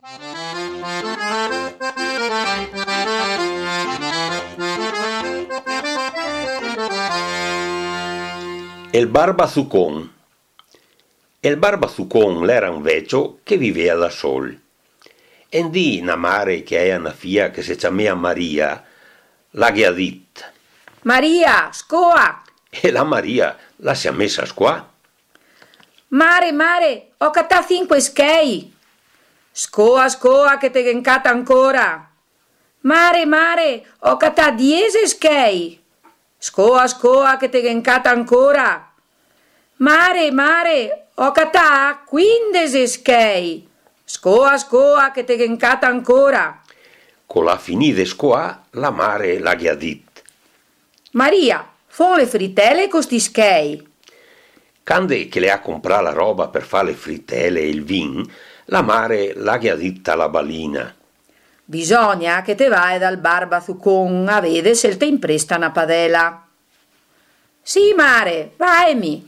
El Barbasucon. El Barbasucon l'era un vecchio che viveva da sol. En dì una mare che è una fia che si chiamava Maria, l'ha dit. Maria, scoa! E la Maria la si è messa qua. Mare, ho cattato 5 schei. Scoa, che te gencata ancora. Mare, ho cattato 10 schei. Scoa, che te gencata ancora. Mare, ho cattato 15 schei. Scoa, che te gencata ancora. Con la finita scoa, la mare l'ha dit. Maria, fon le frittelle con sti schei. Quando che le ha comprato la roba per fare le frittelle e il vin, la mare l'ha detta alla balina. Bisogna che te vai dal Barbasucon a vedere se te impresta una padella. Sì, mare, vaimi.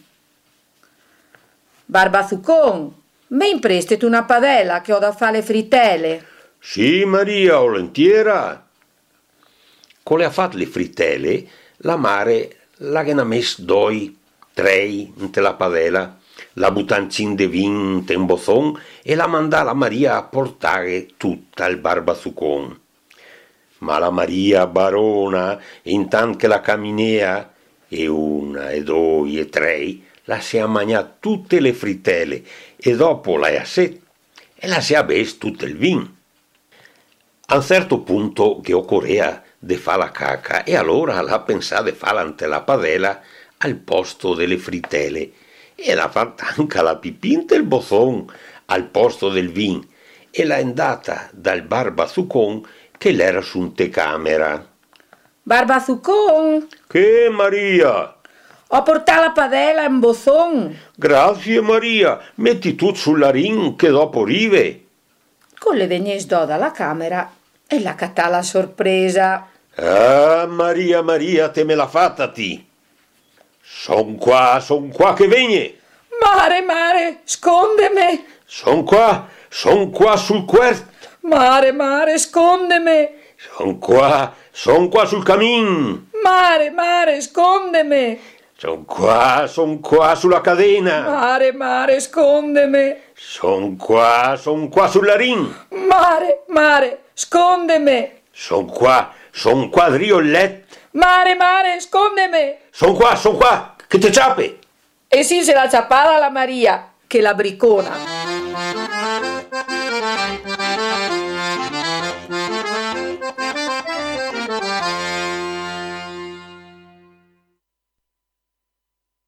Barbasucon, mi impresti tu una padella che ho da fare le frittelle? Sì, Maria, volentiera. Con le ha fatte le frittelle, la mare l'ha messo 2, 3 in la padella, la buttancin de vin in bozzon e la mandà la Maria a portare tutta il Barbasucon. Ma la Maria barona, intanto che la camminea, e 1, e 2, e 3, la si è mangiata tutte le frittelle e dopo la ha set e la si è bevuto tutto il vin. A un certo punto che occorrea de fa la caca e allora l'ha pensato di farla ante la padella al posto delle frittelle e l'ha fatta anche la pipì del bozzon al posto del vin e l'ha andata dal Barbasucon che l'era su un tecamera. Barbasucon, Che Maria? ho portato la padella in bozzon. Grazie Maria, metti tutto sulla ring che dopo rive. Con le vegnes do dalla camera e la cattà la sorpresa. Ah, Maria, te me l'ha fatta ti. Son qua che vieni. Mare, scondeme. Son qua sul quert. Mare, scondeme. Son qua sul camin. Mare, scondeme. Son qua sulla cadena. Mare, scondeme. Son qua sulla ring. Mare, scondeme. Son qua driollet. Mare, scondeme. Son qua, che te ciape. E sì, se la ciappava la Maria, che la bricona.